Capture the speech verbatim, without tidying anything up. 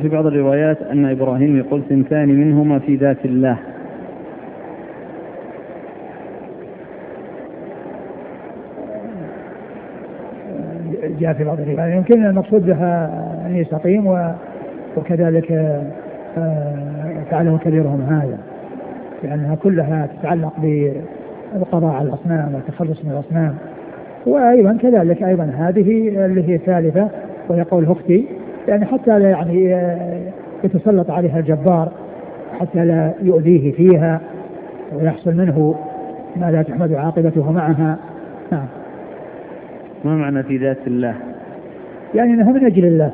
وفي بعض الروايات أن إبراهيم يقول ثنتان منهما في ذات الله. جاء في بعض الروايات يمكن المقصود بها أن يستقيم، وكذلك فعله كبيرهم هذا، لأنها كلها تتعلق بالقضاء على الأصنام والتخلص من الأصنام. وأيضا كذلك أيضا هذه اللي هي ثالثة وهي قول هختي، يعني حتى لا يعني يتسلط عليها الجبار، حتى لا يؤذيه فيها ويحصل منه ما لا تحمد عاقبته معها. نعم. ما معنى في ذات الله؟ يعني أنها من أجل الله.